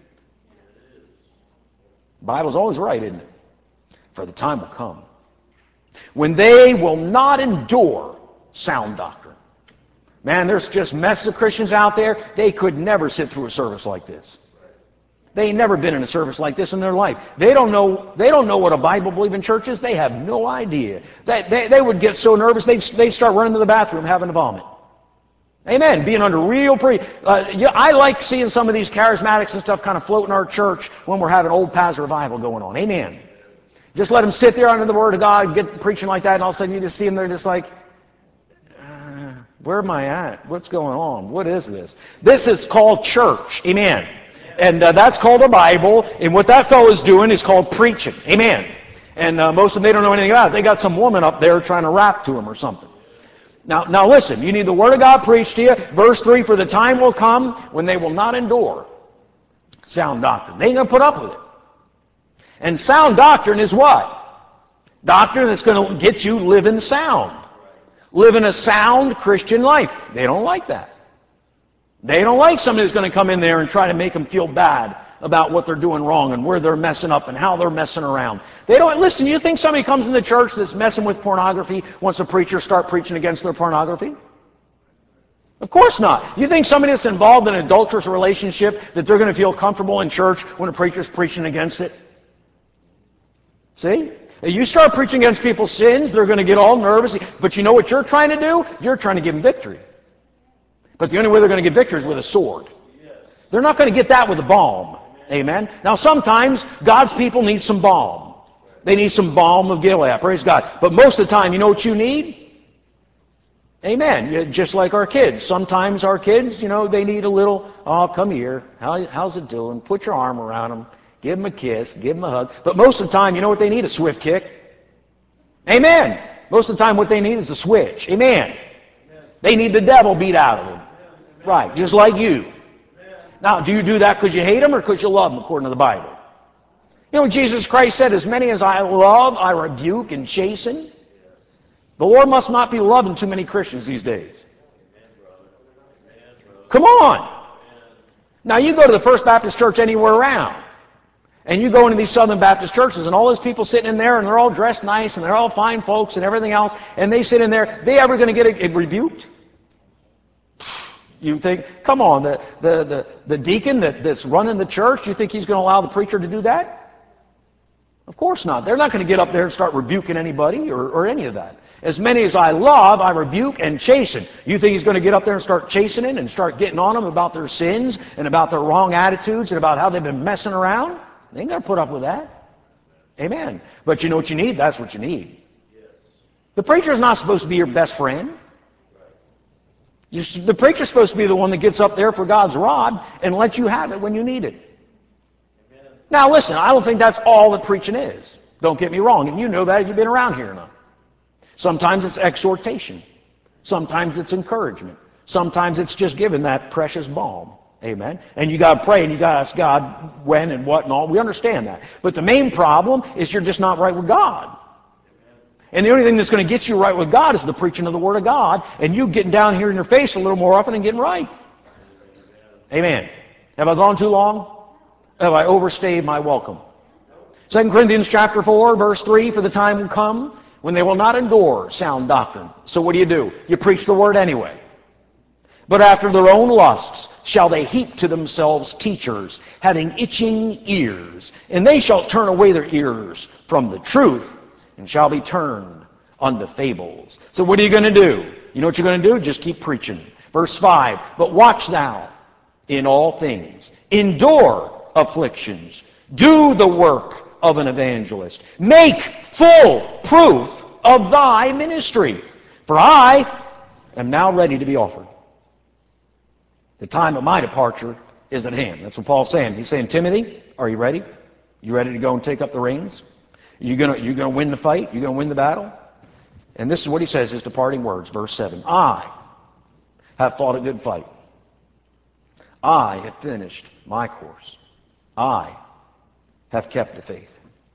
The Bible's always right, isn't it? For the time will come when they will not endure sound doctrine. Man, there's just messes of Christians out there. They could never sit through a service like this. They ain't never been in a service like this in their life. They don't know what a Bible-believing church is. They have no idea. They would get so nervous, they'd start running to the bathroom having to vomit. Amen. Being under real I like seeing some of these charismatics and stuff kind of float in our church when we're having old Paz revival going on. Amen. Just let them sit there under the Word of God, get preaching like that, and all of a sudden you just see them, they're just like, where am I at? What's going on? What is this? This is called church. Amen. And that's called a Bible. And what that fellow's doing is called preaching. Amen. And most of them, they don't know anything about it. They got some woman up there trying to rap to them or something. Now listen, you need the Word of God preached to you. Verse 3, for the time will come when they will not endure sound doctrine. They ain't going to put up with it. And sound doctrine is what? Doctrine that's going to get you living sound. Living a sound Christian life. They don't like that. They don't like somebody who's going to come in there and try to make them feel bad about what they're doing wrong and where they're messing up and how they're messing around. They don't listen. You think somebody comes in the church that's messing with pornography wants a preacher to start preaching against their pornography? Of course not. You think somebody that's involved in an adulterous relationship that they're going to feel comfortable in church when a preacher's preaching against it? See? You start preaching against people's sins, they're going to get all nervous. But you know what you're trying to do? You're trying to give them victory. But the only way they're going to get victory is with a sword. They're not going to get that with a balm. Amen? Now sometimes God's people need some balm. They need some balm of Gilead. Praise God. But most of the time, you know what you need? Amen. Just like our kids. Sometimes our kids, they need a little, oh, come here. How's it doing? Put your arm around them. Give them a kiss. Give them a hug. But most of the time, you know what they need? A swift kick. Amen. Most of the time what they need is a switch. Amen. They need the devil beat out of them. Right, just like you. Now, do you do that because you hate them or because you love them, according to the Bible? You know what Jesus Christ said, as many as I love, I rebuke and chasten. The Lord must not be loving too many Christians these days. Come on. Now, you go to the First Baptist Church anywhere around, and you go into these Southern Baptist churches, and all those people sitting in there, and they're all dressed nice, and they're all fine folks and everything else, and they sit in there, they ever going to get rebuked? You think, come on, the deacon that's running the church, you think he's going to allow the preacher to do that? Of course not. They're not going to get up there and start rebuking anybody or any of that. As many as I love, I rebuke and chasten. You think he's going to get up there and start chastening and start getting on them about their sins and about their wrong attitudes and about how they've been messing around? They ain't going to put up with that. Amen. But you know what you need? That's what you need. The preacher's not supposed to be your best friend. The preacher's supposed to be the one that gets up there for God's rod and lets you have it when you need it. Amen. Now listen, I don't think that's all that preaching is. Don't get me wrong, and you know that if you've been around here enough. Sometimes it's exhortation. Sometimes it's encouragement. Sometimes it's just giving that precious balm. Amen. And you got to pray and you got to ask God when and what and all. We understand that. But the main problem is you're just not right with God. And the only thing that's going to get you right with God is the preaching of the Word of God and you getting down here in your face a little more often and getting right. Amen. Have I gone too long? Have I overstayed my welcome? 2 Corinthians chapter 4, verse 3, for the time will come when they will not endure sound doctrine. So what do? You preach the Word anyway. But after their own lusts shall they heap to themselves teachers, having itching ears. And they shall turn away their ears from the truth, and shall be turned unto fables. So what are you going to do? You know what you're going to do? Just keep preaching. Verse 5, but watch thou in all things. Endure afflictions. Do the work of an evangelist. Make full proof of thy ministry. For I am now ready to be offered. The time of my departure is at hand. That's what Paul's saying. He's saying, Timothy, are you ready? You ready to go and take up the reins? You're gonna win the fight? You're going to win the battle? And this is what he says, his departing words, verse 7. I have fought a good fight. I have finished my course. I have kept the faith.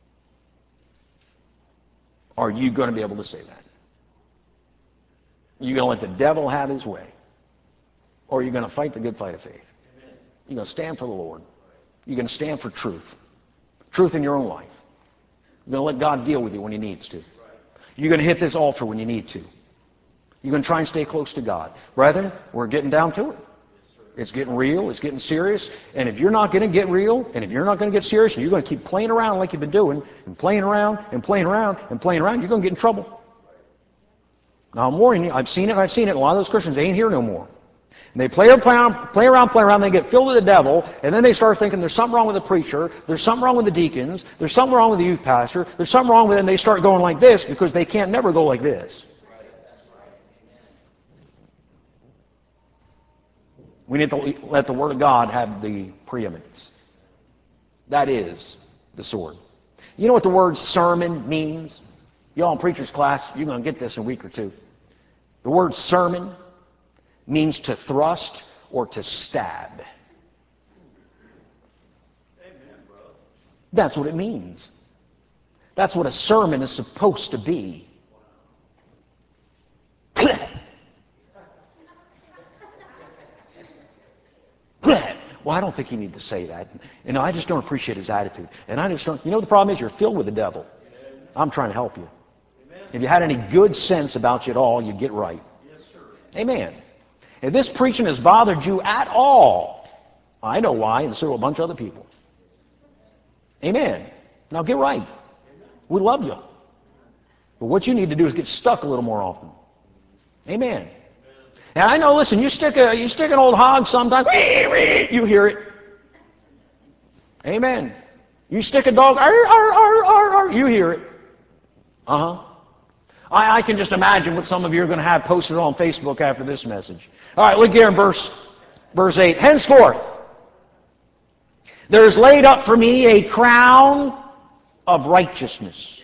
Are you going to be able to say that? Are you going to let the devil have his way? Or are you going to fight the good fight of faith? You're going to stand for the Lord. You're going to stand for truth. Truth in your own life. You're going to let God deal with you when He needs to. You're going to hit this altar when you need to. You're going to try and stay close to God. Brethren, we're getting down to it. It's getting real. It's getting serious. And if you're not going to get real, and if you're not going to get serious, and you're going to keep playing around like you've been doing, and playing around, and playing around, and playing around, you're going to get in trouble. Now, I'm warning you. I've seen it. A lot of those Christians, they ain't here no more. And they play around, they get filled with the devil, and then they start thinking there's something wrong with the preacher, there's something wrong with the deacons, there's something wrong with the youth pastor, there's something wrong with it, and they start going like this because they can't never go like this. We need to let the Word of God have the preeminence. That is the sword. You know what the word sermon means? Y'all in preacher's class, you're going to get this in a week or two. The word sermon means to thrust or to stab. Amen, brother. That's what it means. That's what a sermon is supposed to be. Well, I don't think he needs to say that. I just don't appreciate his attitude. And I just don't. You know the problem is you're filled with the devil. I'm trying to help you. If you had any good sense about you at all, you'd get right. Yes, sir. Amen. If this preaching has bothered you at all, I know why, and so do a bunch of other people. Amen. Now get right. We love you. But what you need to do is get stuck a little more often. Amen. And I know, listen, you stick an old hog sometime, you hear it. Amen. You stick a dog, you hear it. I can just imagine what some of you are going to have posted on Facebook after this message. All right, look here in verse 8. Henceforth, there is laid up for me a crown of righteousness,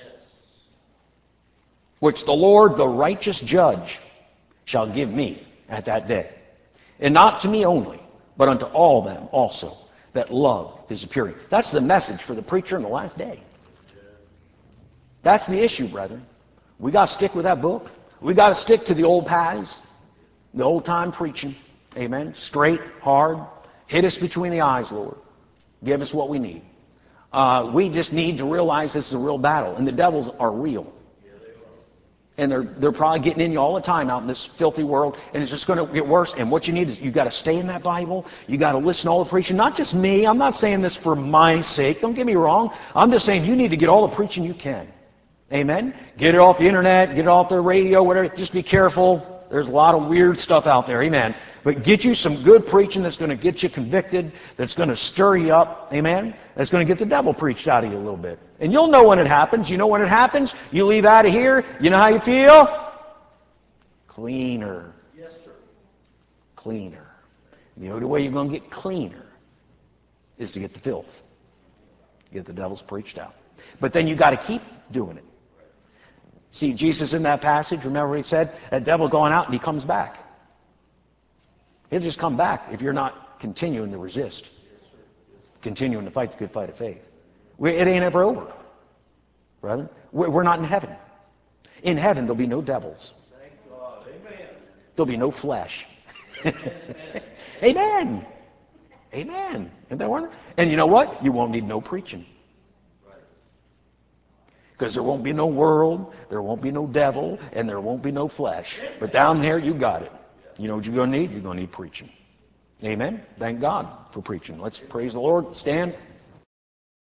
which the Lord, the righteous judge, shall give me at that day. And not to me only, but unto all them also that love His appearing. That's the message for the preacher in the last day. That's the issue, brethren. We got to stick with that book. We got to stick to the old paths, the old time preaching. Amen. Straight, hard. Hit us between the eyes, Lord. Give us what we need. We just need to realize this is a real battle, and the devils are real. And they're probably getting in you all the time out in this filthy world, and it's just going to get worse. And what you need is you got to stay in that Bible. You got to listen to all the preaching. Not just me. I'm not saying this for my sake. Don't get me wrong. I'm just saying you need to get all the preaching you can. Amen? Get it off the internet, get it off the radio, whatever. Just be careful. There's a lot of weird stuff out there. Amen? But get you some good preaching that's going to get you convicted, that's going to stir you up. Amen? That's going to get the devil preached out of you a little bit. And you'll know when it happens. You know when it happens? You leave out of here. You know how you feel? Cleaner. Yes, sir. Cleaner. The only way you're going to get cleaner is to get the filth. Get the devils preached out. But then you got to keep doing it. See, Jesus in that passage, remember what He said? That devil going out and he comes back. He'll just come back if you're not continuing to resist, continuing to fight the good fight of faith. It ain't ever over, brother. We're not in heaven. In heaven, there'll be no devils. Thank God. Amen. There'll be no flesh. Amen. Amen. Isn't that wonderful? And you know what? You won't need no preaching. Because there won't be no world, there won't be no devil, and there won't be no flesh. But down there, you got it. You know what you're going to need? You're going to need preaching. Amen. Thank God for preaching. Let's praise the Lord. Stand.